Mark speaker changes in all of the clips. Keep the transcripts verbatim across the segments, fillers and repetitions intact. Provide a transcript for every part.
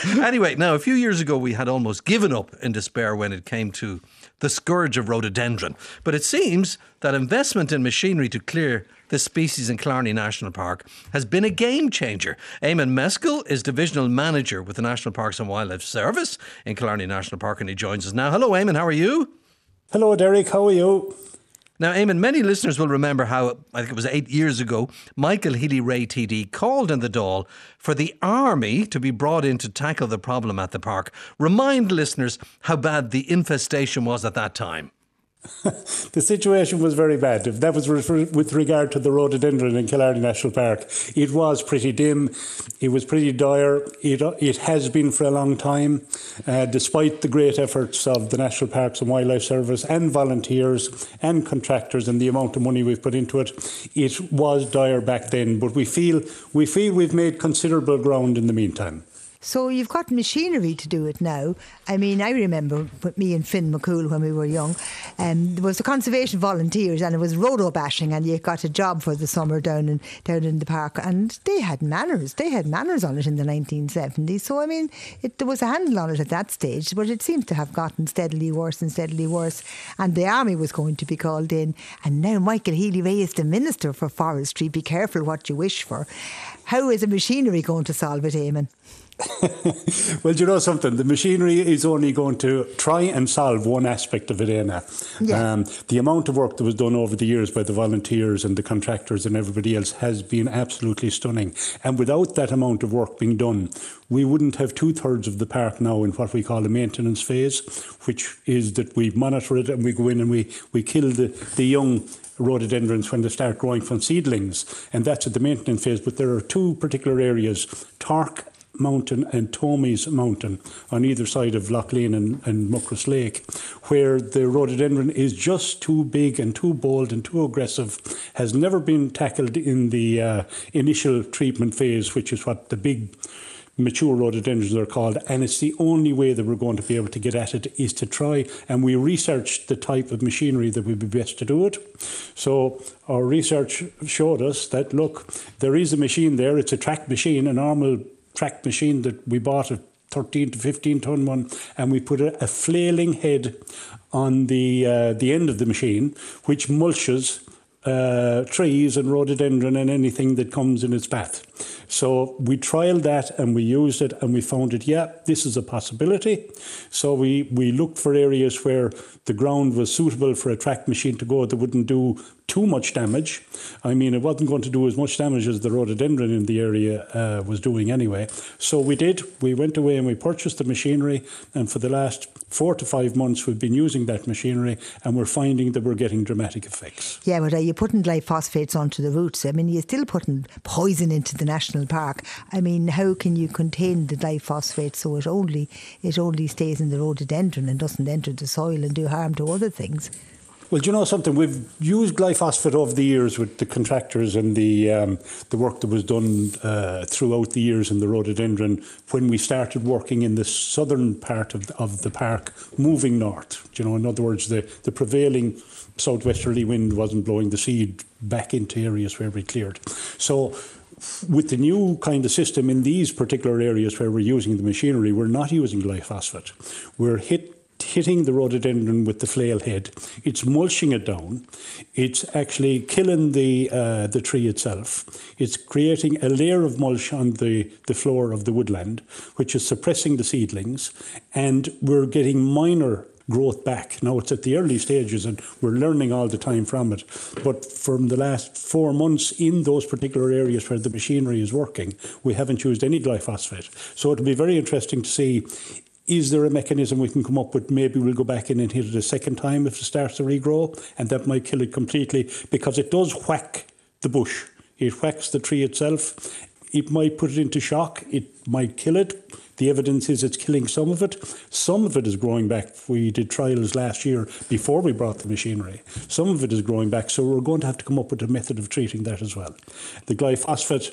Speaker 1: Anyway, now, a few years ago, we had almost given up in despair when it came to the scourge of rhododendron. But it seems that investment in machinery to clear this species in Killarney National Park has been a game changer. Eamon Meskel is Divisional Manager with the National Parks and Wildlife Service in Killarney National Park, and he joins us now. Hello, Eamon, how are you?
Speaker 2: Hello, Derek, how are you?
Speaker 1: Now, Eamon, many listeners will remember how, I think it was eight years ago, Michael Healy-Rae T D called in the Dáil for the army to be brought in to tackle the problem at the park. Remind listeners how bad the infestation was at that time.
Speaker 2: The situation was very bad. If that was with regard to the rhododendron in Killarney National Park, it was pretty dim, it was pretty dire, it, it has been for a long time, uh, despite the great efforts of the National Parks and Wildlife Service and volunteers and contractors and the amount of money we've put into it. It was dire back then, but we feel, we feel we've made considerable ground in the meantime.
Speaker 3: So you've got machinery to do it now. I mean, I remember with me and Finn McCool when we were young, um, there was the conservation volunteers and it was rhodo bashing, and you got a job for the summer down in down in the park, and they had manners. They had manners on it in the nineteen seventies. So I mean, it, there was a handle on it at that stage, but it seems to have gotten steadily worse and steadily worse. And the army was going to be called in, and now Michael Healy-Rae is the Minister for Forestry. Be careful what you wish for. How is the machinery going to solve it, Eamon?
Speaker 2: Well, do you know something? The machinery is only going to try and solve one aspect of it, Anna. Yeah. Um, the amount of work that was done over the years by the volunteers and the contractors and everybody else has been absolutely stunning. And without that amount of work being done, we wouldn't have two-thirds of the park now in what we call a maintenance phase, which is that we monitor it and we go in and we, we kill the, the young rhododendrons when they start growing from seedlings. And that's at the maintenance phase. But there are two particular areas, Tark Mountain and Tomey's Mountain on either side of Loughlin and, and Muckross Lake, where the rhododendron is just too big and too bold and too aggressive, has never been tackled in the uh, initial treatment phase, which is what the big mature rhododendrons are called, and it's the only way that we're going to be able to get at it is to try, and we researched the type of machinery that would be best to do it. So our research showed us that, look, there is a machine there, it's a track machine, a normal track machine that we bought, a thirteen to fifteen ton one, and we put a, a flailing head on the uh, the end of the machine, which mulches uh, trees and rhododendron and anything that comes in its path. So we trialled that and we used it and we found it, yeah, this is a possibility. So we, we looked for areas where the ground was suitable for a track machine to go that wouldn't do too much damage. I mean, it wasn't going to do as much damage as the rhododendron in the area uh, was doing anyway. So we did. We went away and we purchased the machinery, and for the last four to five months we've been using that machinery, and we're finding that we're getting dramatic effects.
Speaker 3: Yeah, but are you putting glyphosates onto the roots? I mean, you're still putting poison into the national park. I mean, how can you contain the glyphosate so it only it only stays in the rhododendron and doesn't enter the soil and do harm to other things?
Speaker 2: Well, do you know something? We've used glyphosate over the years with the contractors and the um, the work that was done uh, throughout the years in the rhododendron when we started working in the southern part of the, of the park, moving north. Do you know, in other words, the, the prevailing southwesterly wind wasn't blowing the seed back into areas where we cleared. So with the new kind of system in these particular areas where we're using the machinery, we're not using glyphosate. We're hit hitting the rhododendron with the flail head. It's mulching it down. It's actually killing the uh, the tree itself. It's creating a layer of mulch on the, the floor of the woodland, which is suppressing the seedlings, and we're getting minor growth back. Now it's at the early stages and we're learning all the time from it. But from the last four months in those particular areas where the machinery is working, we haven't used any glyphosate. So it'll be very interesting to see, is there a mechanism we can come up with? Maybe we'll go back in and hit it a second time if it starts to regrow, and that might kill it completely, because it does whack the bush. It whacks the tree itself. It might put it into shock. It might kill it. The evidence is it's killing some of it. Some of it is growing back. We did trials last year before we brought the machinery. Some of it is growing back, so we're going to have to come up with a method of treating that as well. The glyphosate,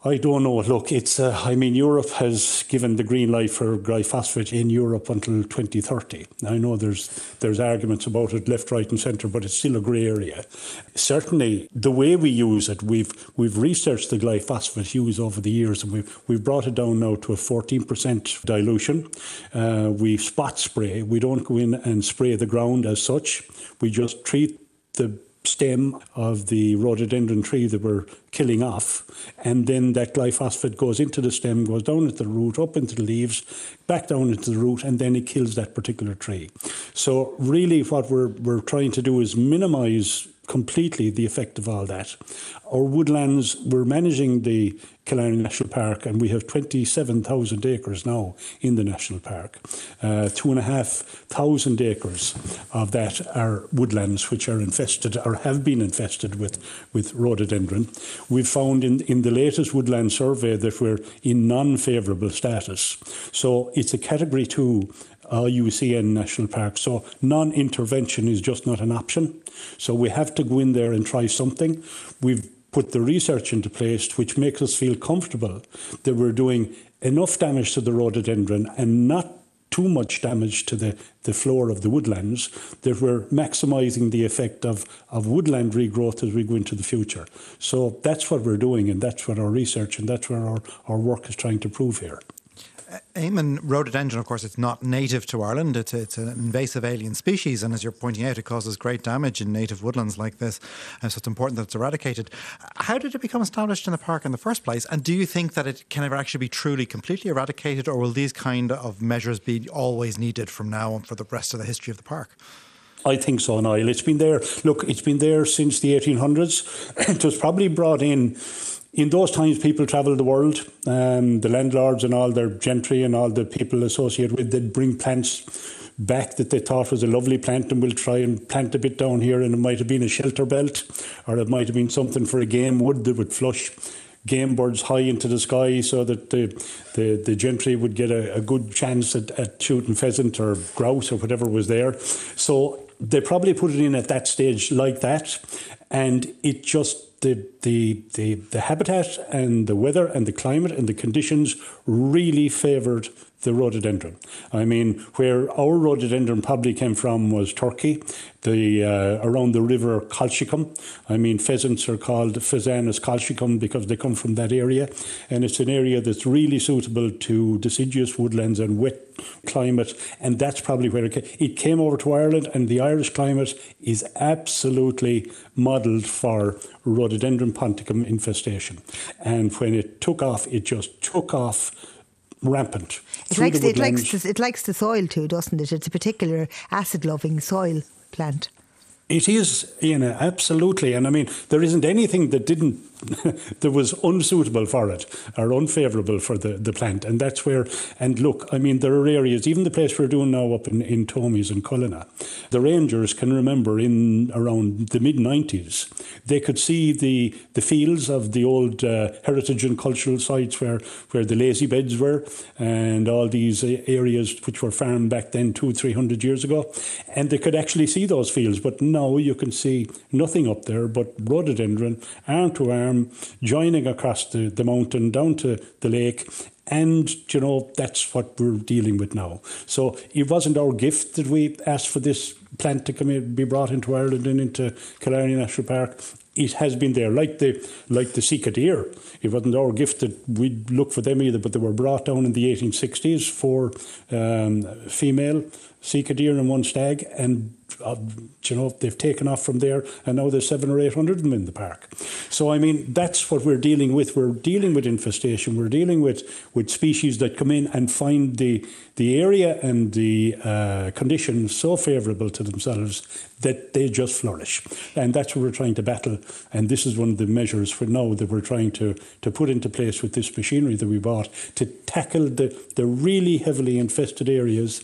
Speaker 2: I don't know. Look, it's. Uh, I mean, Europe has given the green light for glyphosate in Europe until twenty thirty. I know there's there's arguments about it left, right, and centre, but it's still a grey area. Certainly, the way we use it, we've we've researched the glyphosate use over the years, and we've we've brought it down now to a fourteen percent dilution. Uh, we spot spray. We don't go in and spray the ground as such. We just treat the stem of the rhododendron tree that we're killing off, and then that glyphosate goes into the stem, goes down into the root, up into the leaves, back down into the root, and then it kills that particular tree. So really what we're we're trying to do is minimise completely the effect of all that. Our woodlands, we're managing the Killarney National Park, and we have twenty-seven thousand acres now in the National Park. Uh, two and a half thousand acres of that are woodlands which are infested or have been infested with, with rhododendron. We've found in, in the latest woodland survey that we're in non-favourable status. So it's a Category two I U C N National Park. So non-intervention is just not an option. So we have to go in there and try something. We've put the research into place which makes us feel comfortable that we're doing enough damage to the rhododendron and not too much damage to the, the floor of the woodlands, that we're maximising the effect of, of woodland regrowth as we go into the future. So that's what we're doing, and that's what our research and that's what our, our work is trying to prove here.
Speaker 4: Eamon, rhododendron, of course, it's not native to Ireland. It's, it's an invasive alien species, and as you're pointing out, it causes great damage in native woodlands like this, and so it's important that it's eradicated. How did it become established in the park in the first place, and do you think that it can ever actually be truly completely eradicated, or will these kind of measures be always needed from now on for the rest of the history of the park?
Speaker 2: I think so, Niall. It's been there. Look, it's been there since the eighteen hundreds. It was probably brought in. In those times, people travelled the world. Um, the landlords and all their gentry and all the people associated with, they'd bring plants back that they thought was a lovely plant, and we'll try and plant a bit down here, and it might have been a shelter belt, or it might have been something for a game wood that would flush game birds high into the sky so that the the, the gentry would get a, a good chance at, at shooting pheasant or grouse or whatever was there. So they probably put it in at that stage like that, and it just The, the the the habitat and the weather and the climate and the conditions really favoured the rhododendron. I mean, where our rhododendron probably came from was Turkey, the uh, around the river Colchicum. I mean, pheasants are called Pheasanus colchicum because they come from that area, and it's an area that's really suitable to deciduous woodlands and wet climate, and that's probably where it came. It came over to Ireland, and the Irish climate is absolutely modelled for rhododendron ponticum infestation. And when it took off, it just took off rampant.
Speaker 3: It likes, it, likes the, it likes the soil too, doesn't it? It's a particular acid-loving soil plant.
Speaker 2: It is, Ian, absolutely. And I mean, there isn't anything that didn't, that was unsuitable for it or unfavourable for the, the plant. And that's where, and look, I mean, there are areas, even the place we're doing now up in, in Tomies and Cullina, the rangers can remember in around the mid nineties, they could see the, the fields of the old uh, heritage and cultural sites where, where the lazy beds were and all these areas which were farmed back then two, three hundred years ago. And they could actually see those fields, but now you can see nothing up there but rhododendron, arm to arm, joining across the, the mountain down to the lake. And, you know, that's what we're dealing with now. So it wasn't our gift that we asked for this plant to come in, be brought into Ireland and into Killarney National Park. It has been there, like the like the Sika deer. It wasn't our gift that we'd look for them either, but they were brought down in the eighteen sixties for um, female Sika deer and one stag, and uh, you know, they've taken off from there, and now there's seven or eight hundred of them in the park. So I mean, that's what we're dealing with. We're dealing with infestation. We're dealing with, with species that come in and find the the area and the uh, conditions so favourable to themselves that they just flourish, and that's what we're trying to battle. And this is one of the measures for now that we're trying to to put into place with this machinery that we bought to tackle the the really heavily infested areas.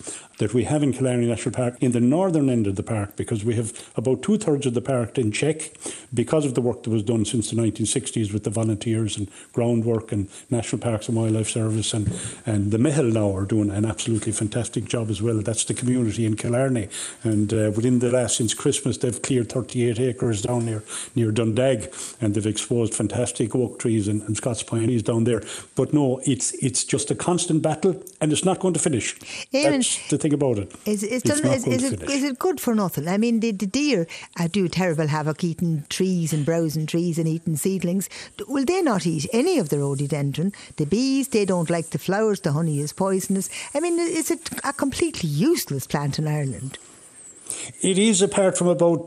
Speaker 2: that we have in Killarney National Park in the northern end of the park, because we have about two-thirds of the park in check because of the work that was done since the nineteen sixties with the volunteers and groundwork and National Parks and Wildlife Service, and, and the Mehel now are doing an absolutely fantastic job as well. That's the community in Killarney, and uh, within the last, since Christmas, they've cleared thirty-eight acres down near, near Dundag, and they've exposed fantastic oak trees and, and Scots pine trees down there. But no, it's it's just a constant battle, and it's not going to finish.
Speaker 3: Eamon,
Speaker 2: that's the thing about it.
Speaker 3: Is, is,
Speaker 2: it's
Speaker 3: is, is, it, is it good for nothing? I mean, the, the deer uh, do terrible havoc, eating trees and browsing trees and eating seedlings. Will they not eat any of the rhododendron? The bees, they don't like the flowers, the honey is poisonous. I mean, is it a completely useless plant in Ireland?
Speaker 2: It is, apart from about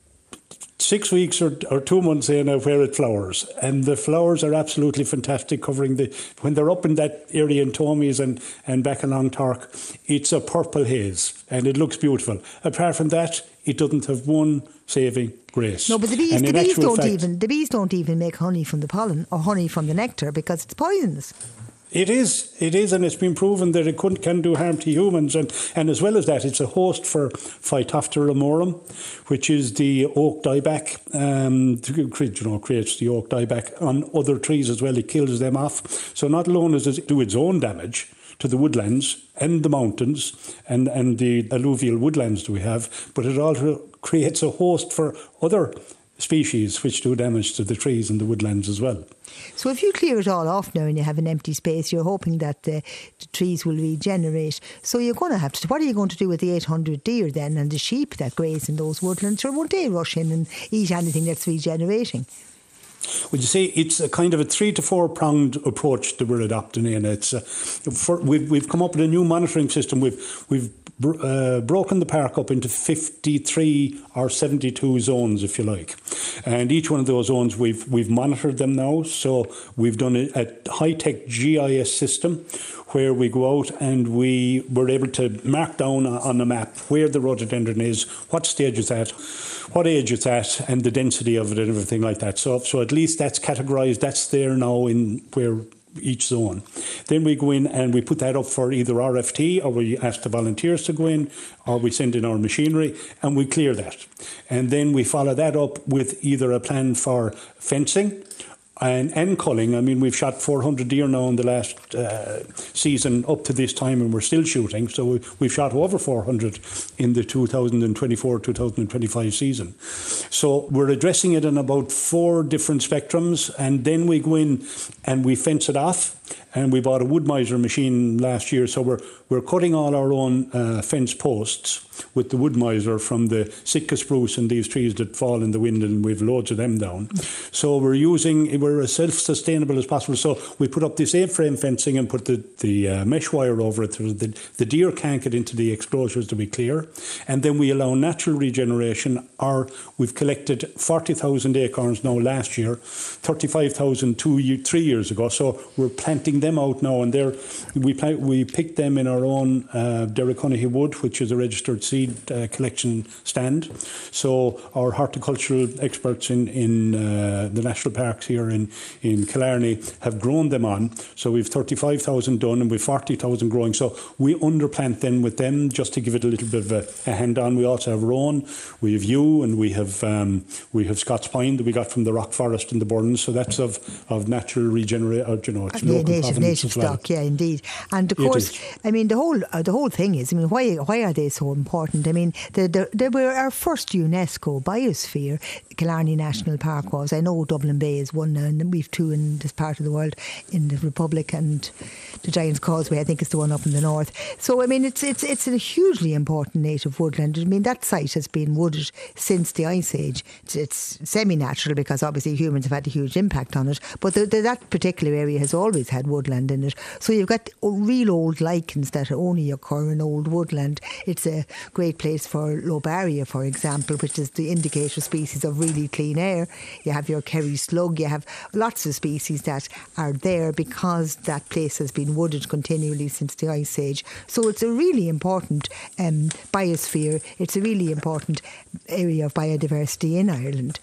Speaker 2: six weeks or, or two months in uh, where it flowers, and the flowers are absolutely fantastic, covering the, when they're up in that area in Tomies and, and back along Tork, it's a purple haze and it looks beautiful. Apart from that, it doesn't have one saving grace.
Speaker 3: No, but the bees, the bees don't
Speaker 2: fact,
Speaker 3: even the bees don't even make honey from the pollen or honey from the nectar because it's poisonous.
Speaker 2: It is, it is, and it's been proven that it can, can do harm to humans, and, and as well as that, it's a host for Phytophthora amorum, which is the oak dieback. Um, you know, creates the oak dieback on other trees as well. It kills them off. So not alone does it do its own damage to the woodlands and the mountains and, and the alluvial woodlands that we have, but it also creates a host for other species which do damage to the trees and the woodlands as well.
Speaker 3: So if you clear it all off now and you have an empty space, you're hoping that the, the trees will regenerate. So you're going to have to, what are you going to do with the eight hundred deer then and the sheep that graze in those woodlands? Or won't they rush in and eat anything that's regenerating?
Speaker 2: Well, you see, it's a kind of a three to four pronged approach that we're adopting in. It's uh, for, we've we've come up with a new monitoring system. We've we've uh, broken the park up into fifty-three or seventy-two zones, if you like, and each one of those zones we've we've monitored them now. So we've done a, a high tech G I S system where we go out and we were able to mark down on the map where the rhododendron is, what stage it's at, what age it's at, and the density of it and everything like that. So, so at least that's categorised, that's there now in where each zone. Then we go in and we put that up for either R F T, or we ask the volunteers to go in, or we send in our machinery and we clear that. And then we follow that up with either a plan for fencing And, and culling. I mean, we've shot four hundred deer now in the last uh, season up to this time, and we're still shooting. So we, we've shot over four hundred in the two thousand twenty-four two thousand twenty-five season. So we're addressing it in about four different spectrums, and then we go in and we fence it off. And we bought a wood miser machine last year, so we're we're cutting all our own uh, fence posts with the wood miser from the Sitka spruce and these trees that fall in the wind, and we've loads of them down. So we're using we're as self-sustainable as possible. So we put up this A-frame fencing and put the the uh, mesh wire over it, so the the deer can't get into the exclosures to be clear, and then we allow natural regeneration. Or we've collected forty thousand acorns now last year, thirty-five thousand two year, three years ago. So we're planting them out now, and they're we plant, we picked them in our own uh, Derrycunnahy Wood, which is a registered seed uh, collection stand. So our horticultural experts in in uh, the national parks here in in Killarney have grown them on. So we've thirty-five thousand done, and we've forty thousand growing. So we underplant them with them just to give it a little bit of a, a hand on. We also have rowan, we have yew, and we have um, we have Scots pine that we got from the rock forest in the Burns. So that's of of natural regeneration. You know, it's
Speaker 3: yeah, native native well. stock, yeah, indeed. And of course, I mean, the whole uh, the whole thing is, I mean, why why are they so important? I mean, the, the, they were our first UNESCO biosphere. Killarney National Park was. I know Dublin Bay is one now, and we've two in this part of the world, in the Republic, and the Giant's Causeway, I think, is the one up in the north. So, I mean, it's it's it's a hugely important native woodland. I mean, that site has been wooded since the Ice Age. It's, it's semi-natural because obviously humans have had a huge impact on it, but the, the, that particular area has always had woodland in it. So you've got real old lichens that only occur in old woodland. It's a great place for lobaria, for example, which is the indicator species of really clean air. You have your Kerry slug, you have lots of species that are there because that place has been wooded continually since the Ice Age. So it's a really important um, biosphere. It's a really important area of biodiversity in Ireland.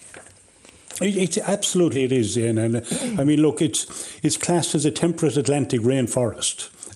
Speaker 2: It's absolutely it is, Ian. And I mean, look, it's it's classed as a temperate Atlantic rainforest.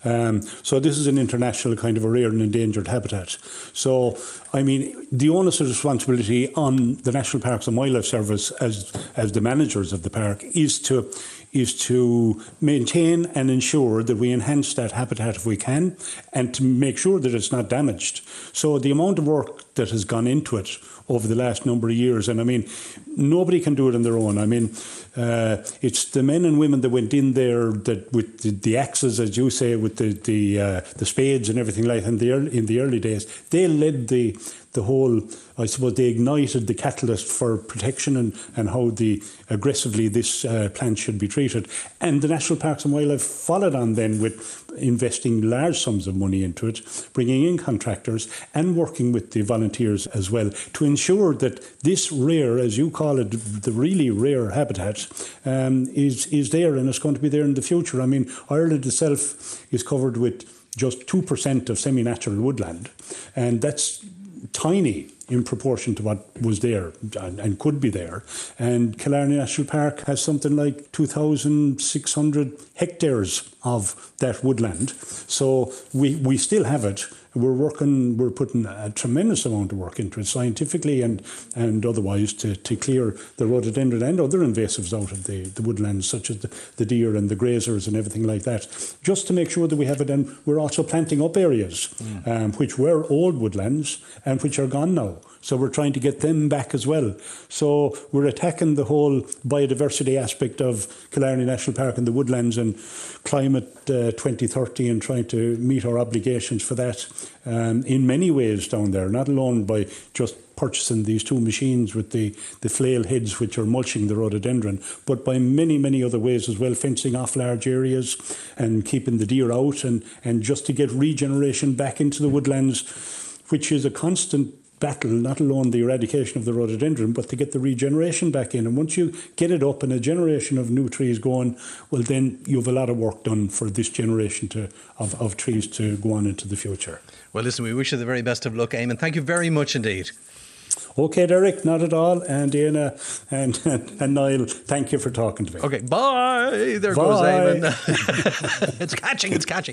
Speaker 2: Um, so this is an international kind of a rare and endangered habitat. So, I mean, the onus of responsibility on the National Parks and Wildlife Service as as the managers of the park is to is to maintain and ensure that we enhance that habitat if we can, and to make sure that it's not damaged. So the amount of work that has gone into it over the last number of years, and I mean, nobody can do it on their own. I mean, uh, it's the men and women that went in there that with the, the axes, as you say, with the the, uh, the spades and everything like that in the early, in the early days. They led the the whole, I suppose, they ignited the catalyst for protection and, and how the aggressively this uh, plant should be treated. And the National Parks and Wildlife followed on then with investing large sums of money into it, bringing in contractors and working with the volunteers as well to ensure that this rare, as you call it, the really rare habitat um, is, is there, and it's going to be there in the future. I mean, Ireland itself is covered with just two percent of semi-natural woodland, and that's tiny in proportion to what was there and, and could be there. And Killarney National Park has something like two thousand six hundred hectares of that woodland. So we, we still have it. We're working, we're putting a tremendous amount of work into it scientifically and, and otherwise to, to clear the rhododendron and other invasives out of the, the woodlands, such as the, the deer and the grazers and everything like that, just to make sure that we have it. And we're also planting up areas mm. um, which were old woodlands and which are gone now. So we're trying to get them back as well. So we're attacking the whole biodiversity aspect of Killarney National Park and the woodlands and Climate uh, twenty thirty and trying to meet our obligations for that um, in many ways down there, not alone by just purchasing these two machines with the, the flail heads which are mulching the rhododendron, but by many, many other ways as well, fencing off large areas and keeping the deer out and, and just to get regeneration back into the woodlands, which is a constant battle, not alone the eradication of the rhododendron, but to get the regeneration back in. And once you get it up and a generation of new trees going, well, then you have a lot of work done for this generation to of, of trees to go on into the future.
Speaker 1: Well, listen, we wish you the very best of luck, Eamon. Thank you very much indeed.
Speaker 2: OK, Derek, not at all. And Diana and, and, and Niall, thank you for talking to me.
Speaker 1: OK, bye. There
Speaker 2: bye.
Speaker 1: goes Eamon. It's catching, it's catching.